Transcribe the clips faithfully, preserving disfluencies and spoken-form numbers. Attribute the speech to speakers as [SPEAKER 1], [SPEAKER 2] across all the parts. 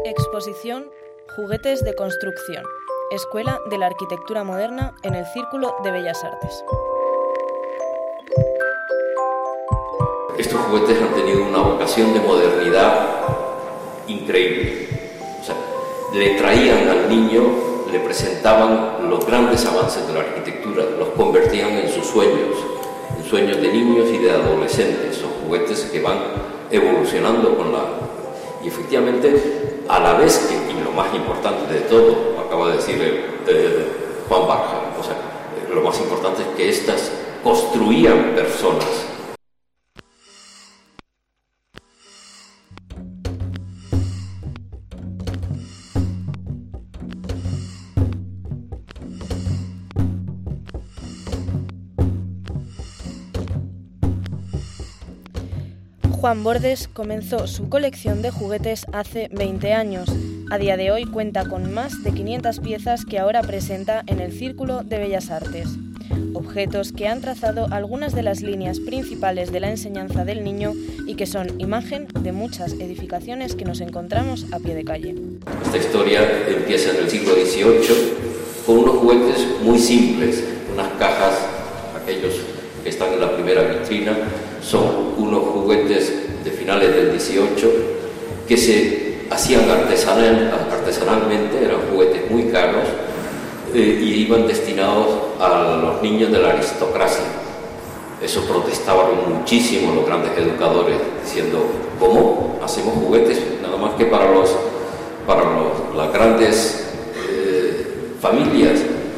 [SPEAKER 1] Exposición Juguetes de construcción. Escuela de la Arquitectura Moderna en el Círculo de Bellas Artes.
[SPEAKER 2] Estos juguetes han tenido una vocación de modernidad increíble. O sea, le traían al niño, le presentaban los grandes avances de la arquitectura, los convertían en sus sueños, en sueños de niños y de adolescentes. Son juguetes que van evolucionando con la... Y efectivamente, a la vez que, y lo más importante de todo, acaba de decir el, el Juan Barja, o sea, lo más importante es que estas construían personas.
[SPEAKER 1] Juan Bordes comenzó su colección de juguetes hace veinte años. A día de hoy cuenta con más de quinientas piezas que ahora presenta en el Círculo de Bellas Artes. Objetos que han trazado algunas de las líneas principales de la enseñanza del niño y que son imagen de muchas edificaciones que nos encontramos a pie de calle.
[SPEAKER 2] Esta historia empieza en el siglo dieciocho con unos juguetes muy simples, unas cajas, aquellos que están en la primera vitrina, son unos juguetes de finales del dieciocho que se hacían artesanal, artesanalmente, eran juguetes muy caros eh, y iban destinados a los niños de la aristocracia. Eso protestaban muchísimo los grandes educadores, diciendo, ¿cómo hacemos juguetes nada más que para, los, para los, las grandes eh, familias?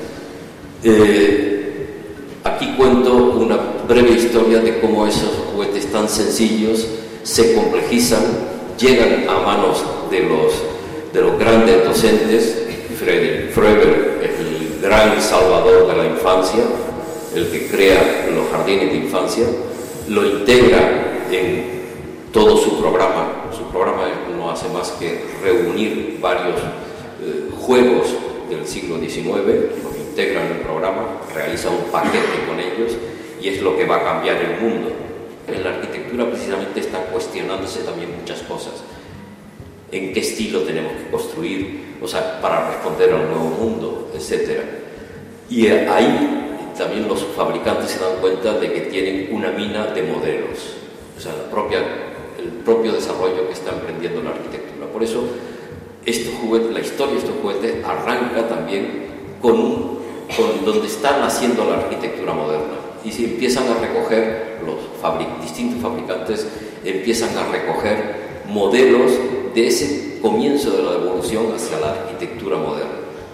[SPEAKER 2] Eh, Aquí cuento una breve historia de cómo esos juguetes tan sencillos se complejizan, llegan a manos de los, de los grandes docentes. Friedrich Fröbel es el gran salvador de la infancia, el que crea los jardines de infancia, lo integra en todo su programa. Su programa no hace más que reunir varios eh, juegos del siglo diecinueve, los integra en el programa, realiza un paquete con ellos y es lo que va a cambiar el mundo. En la arquitectura precisamente está cuestionándose también muchas cosas. ¿En qué estilo tenemos que construir? O sea, para responder a un nuevo mundo, etcétera. Y ahí también los fabricantes se dan cuenta de que tienen una mina de modelos. O sea, la propia, el propio desarrollo que está emprendiendo la arquitectura. Por eso, estos juguetes, la historia de estos juguetes arranca también con, un, con donde está naciendo la arquitectura moderna. Y se empiezan a recoger, los fabric, distintos fabricantes empiezan a recoger modelos de ese comienzo de la evolución hacia la arquitectura moderna.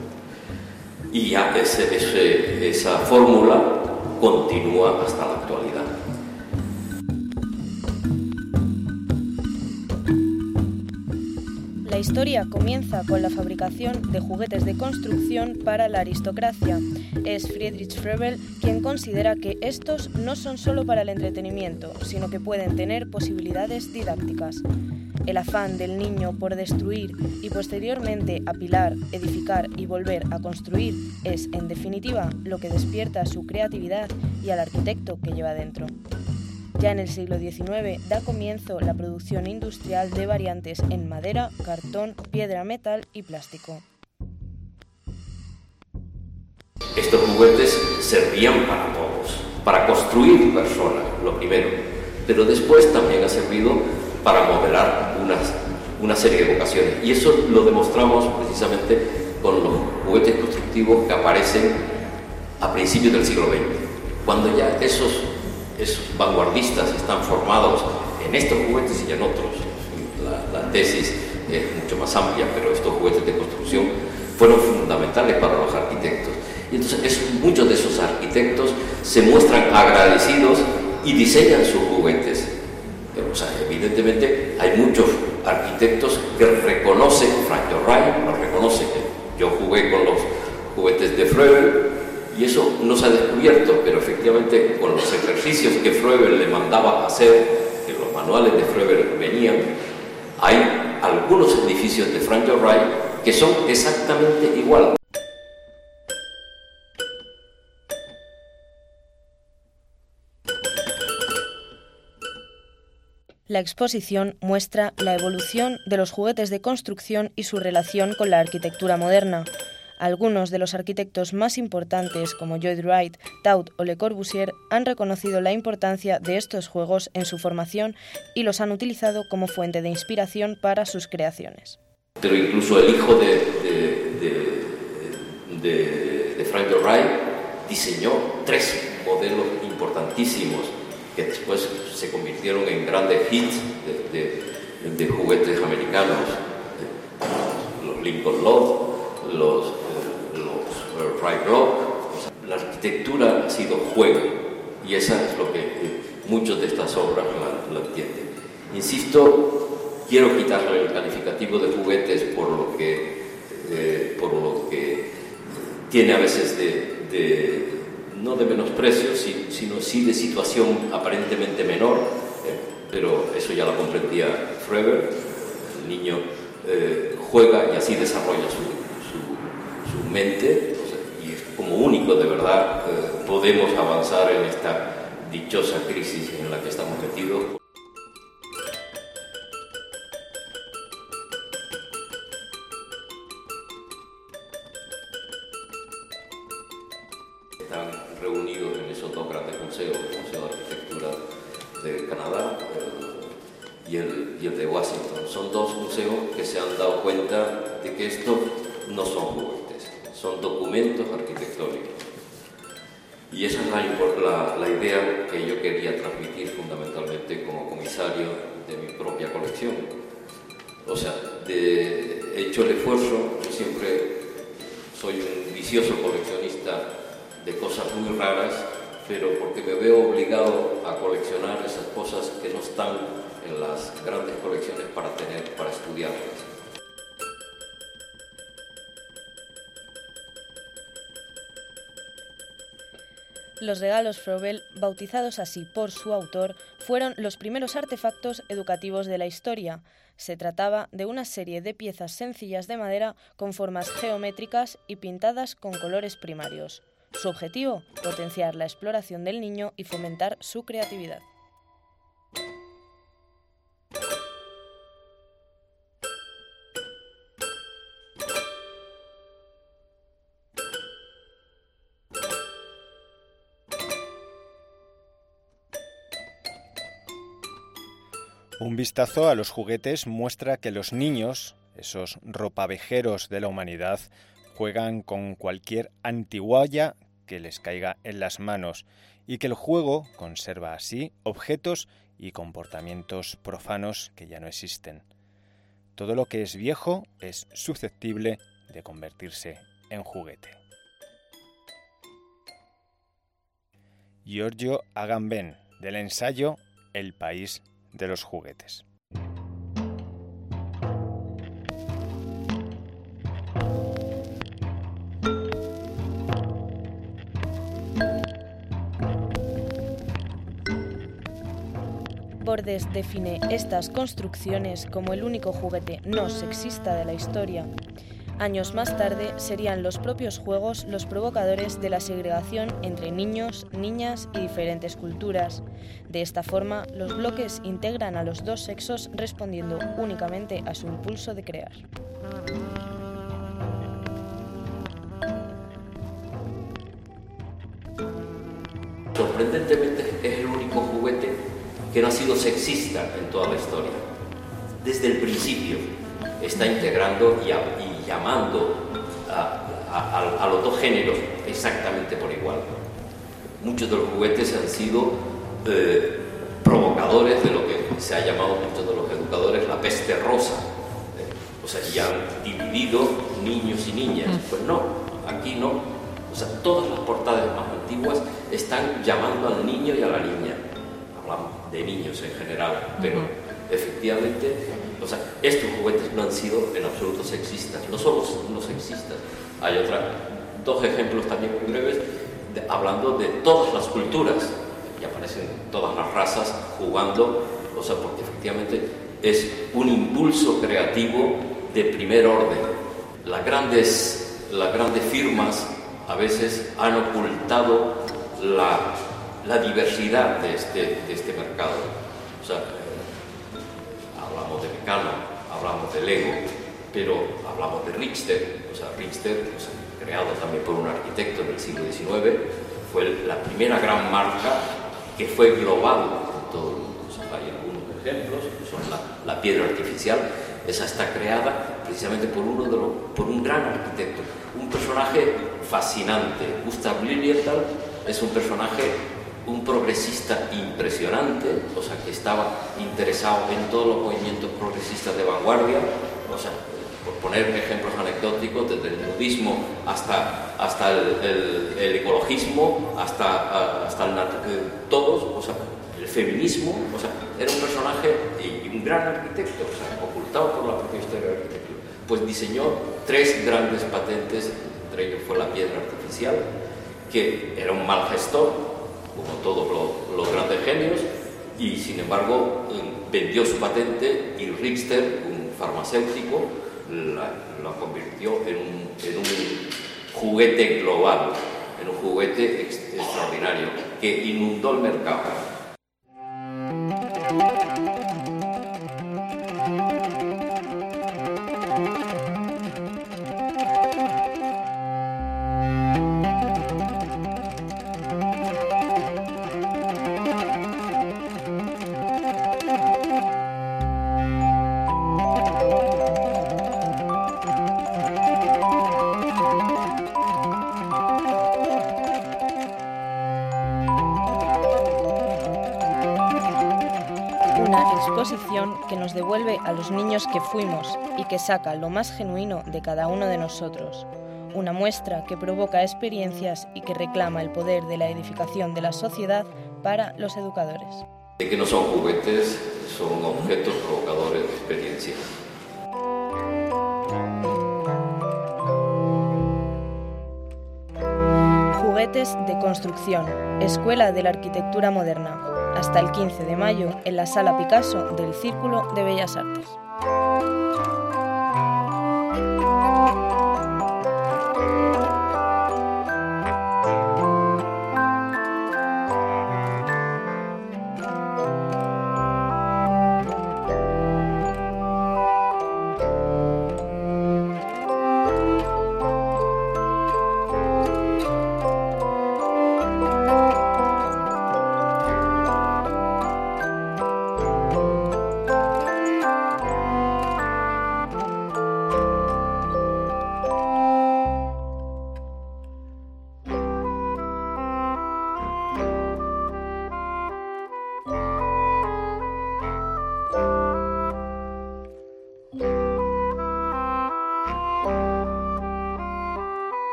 [SPEAKER 2] Y ya ese, ese, esa fórmula continúa hasta la actualidad.
[SPEAKER 1] La historia comienza con la fabricación de juguetes de construcción para la aristocracia. Es Friedrich Fröbel quien considera que estos no son solo para el entretenimiento, sino que pueden tener posibilidades didácticas. El afán del niño por destruir y posteriormente apilar, edificar y volver a construir es, en definitiva, lo que despierta su creatividad y al arquitecto que lleva dentro. Ya en el siglo diecinueve da comienzo la producción industrial de variantes en madera, cartón, piedra, metal y plástico.
[SPEAKER 2] Estos juguetes servían para todos, para construir personas, lo primero, pero después también ha servido para modelar unas, una serie de vocaciones. Y eso lo demostramos precisamente con los juguetes constructivos que aparecen a principios del siglo veinte, cuando ya esos esos vanguardistas están formados en estos juguetes y en otros. La, la tesis es mucho más amplia, pero estos juguetes de construcción fueron fundamentales para los arquitectos. Y entonces es, muchos de esos arquitectos se muestran agradecidos y diseñan sus juguetes. O sea, evidentemente hay muchos arquitectos que reconocen, Frank Lloyd Wright lo reconoce, que yo jugué con los juguetes de Fröbel, y eso no se ha descubierto, pero efectivamente con los ejercicios que Fröbel le mandaba hacer, que los manuales de Fröbel venían, hay algunos edificios de Frank Lloyd Wright que son exactamente igual.
[SPEAKER 1] La exposición muestra la evolución de los juguetes de construcción y su relación con la arquitectura moderna. Algunos de los arquitectos más importantes, como Lloyd Wright, Taut o Le Corbusier, han reconocido la importancia de estos juegos en su formación y los han utilizado como fuente de inspiración para sus creaciones.
[SPEAKER 2] Pero incluso el hijo de, de, de, de, de Frank Lloyd Wright diseñó tres modelos importantísimos que después se convirtieron en grandes hits de, de, de juguetes americanos. Los Lincoln Log, los, los Wright Block. La arquitectura ha sido juego y eso es lo que muchas de estas obras lo entienden. Insisto, quiero quitarle el calificativo de juguetes por lo que, eh, por lo que tiene a veces de, de no de menosprecio, sino sí de situación aparentemente menor, eh, pero eso ya lo comprendía Froebel. El niño eh, juega y así desarrolla su, su, su mente, o sea, y es como único de verdad eh, podemos avanzar en esta dichosa crisis en la que estamos metidos. Están reunidos en esos dos grandes museos, el Museo de Arquitectura de Canadá el, y, el, y el de Washington. Son dos museos que se han dado cuenta de que estos no son juguetes, son documentos arquitectónicos. Y esa es la, la, la idea que yo quería transmitir fundamentalmente como comisario de mi propia colección. O sea, de, he hecho el esfuerzo, yo siempre soy un vicioso coleccionista de cosas muy raras, pero porque me veo obligado a coleccionar esas cosas que no están en las grandes colecciones para tener, para estudiarlas.
[SPEAKER 1] Los regalos Froebel, bautizados así por su autor, fueron los primeros artefactos educativos de la historia. Se trataba de una serie de piezas sencillas de madera con formas geométricas y pintadas con colores primarios. Su objetivo, potenciar la exploración del niño y fomentar su creatividad.
[SPEAKER 3] Un vistazo a los juguetes muestra que los niños, esos ropavejeros de la humanidad, juegan con cualquier antigualla que les caiga en las manos y que el juego conserva así objetos y comportamientos profanos que ya no existen. Todo lo que es viejo es susceptible de convertirse en juguete. Giorgio Agamben, del ensayo El país de los juguetes.
[SPEAKER 1] Bordes define estas construcciones como el único juguete no sexista de la historia. Años más tarde serían los propios juegos los provocadores de la segregación entre niños, niñas y diferentes culturas. De esta forma, los bloques integran a los dos sexos respondiendo únicamente a su impulso de crear.
[SPEAKER 2] Sorprendentemente es el único juguete que no ha sido sexista en toda la historia. Desde el principio está integrando y, a, y llamando a, a, a, a los dos géneros exactamente por igual. Muchos de los juguetes han sido eh, provocadores de lo que se ha llamado muchos de los educadores la peste rosa. Eh, o sea, y han dividido niños y niñas. Pues no, aquí no. O sea, todas las portadas más antiguas están llamando al niño y a la niña. Hablamos de niños en general, pero uh-huh. efectivamente, o sea, estos juguetes no han sido en absoluto sexistas, no solo no sexistas. Hay otra, dos ejemplos también muy breves, de, hablando de todas las culturas, y aparecen todas las razas jugando, o sea, porque efectivamente es un impulso creativo de primer orden. Las grandes, las grandes firmas a veces han ocultado la, la diversidad de este, de este mercado. O sea, cercano hablamos de Lego, pero hablamos de Richter. O sea, Richter, o sea, creado también por un arquitecto en el siglo diecinueve, fue la primera gran marca que fue global en todo el mundo. O sea, hay algunos ejemplos, son la, la piedra artificial. Esa está creada precisamente por, uno de los, por un gran arquitecto, un personaje fascinante. Gustav Lilienthal es un personaje, un progresista impresionante, o sea, que estaba interesado en todos los movimientos progresistas de vanguardia, o sea, por poner ejemplos anecdóticos, desde el nudismo hasta, hasta el, el, el ecologismo, hasta, hasta el, todos, o sea, el feminismo, o sea, era un personaje y un gran arquitecto, o sea, ocultado por la propia historia de la arquitectura. Pues diseñó tres grandes patentes, entre ellos fue la piedra artificial, que era un mal gestor, como todos los, los grandes genios, y sin embargo vendió su patente y Richter, un farmacéutico, la, la convirtió en un, en un juguete global, en un juguete ex, extraordinario que inundó el mercado.
[SPEAKER 1] Que nos devuelve a los niños que fuimos y que saca lo más genuino de cada uno de nosotros. Una muestra que provoca experiencias y que reclama el poder de la edificación de la sociedad para los educadores.
[SPEAKER 2] De que no son juguetes, son objetos provocadores de experiencias.
[SPEAKER 1] Juguetes de construcción, Escuela de la Arquitectura Moderna. Hasta el quince de mayo en la Sala Picasso del Círculo de Bellas Artes.